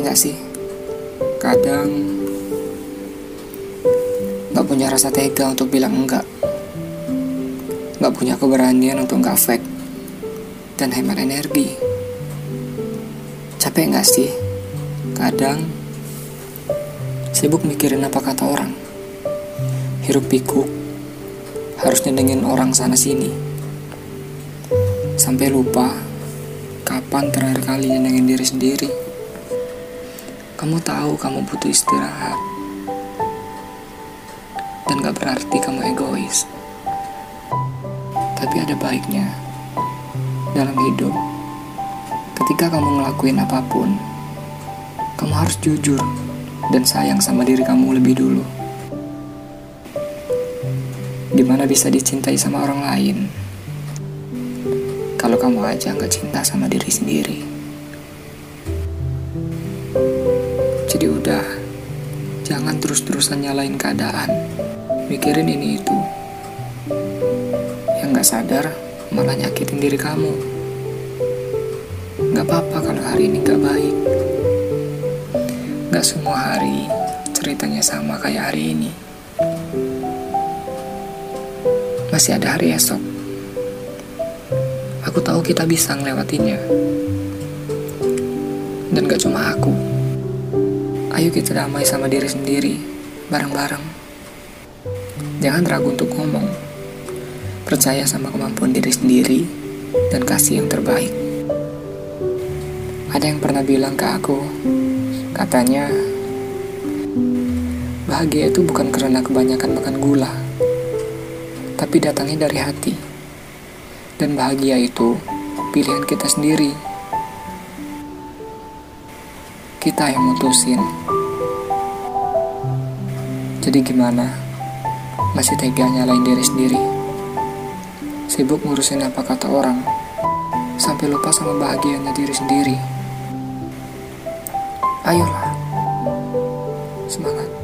nggak sih? Kadang nggak punya rasa tega untuk bilang enggak, nggak punya keberanian untuk nggak fake dan hemat energi. Capek nggak sih? Kadang sibuk mikirin apa kata orang, hiruk pikuk, harus nyenengin orang sana sini, sampai lupa kapan terakhir kali nyenengin diri sendiri. Kamu tahu kamu butuh istirahat, dan gak berarti kamu egois. Tapi ada baiknya dalam hidup, ketika kamu ngelakuin apapun, kamu harus jujur dan sayang sama diri kamu lebih dulu. Gimana bisa dicintai sama orang lain kalau kamu aja gak cinta sama diri sendiri? Jadi udah, jangan terus-terusan nyalain keadaan, mikirin ini itu. Yang gak sadar malah nyakitin diri kamu. Gak apa-apa kalau hari ini gak baik. Gak semua hari ceritanya sama kayak hari ini. Masih ada hari esok. Aku tahu kita bisa ngelewatinya. Dan gak cuma aku. Ayo kita damai sama diri sendiri, bareng-bareng. Jangan ragu untuk ngomong. Percaya sama kemampuan diri sendiri dan kasih yang terbaik. Ada yang pernah bilang ke aku, katanya, bahagia itu bukan karena kebanyakan makan gula, tapi datangnya dari hati. Dan bahagia itu pilihan kita sendiri. Kita yang mutusin. Jadi gimana? Masih tega nyalain diri sendiri? Sibuk ngurusin apa kata orang, sampai lupa sama bahagianya diri sendiri. Ayolah, semangat.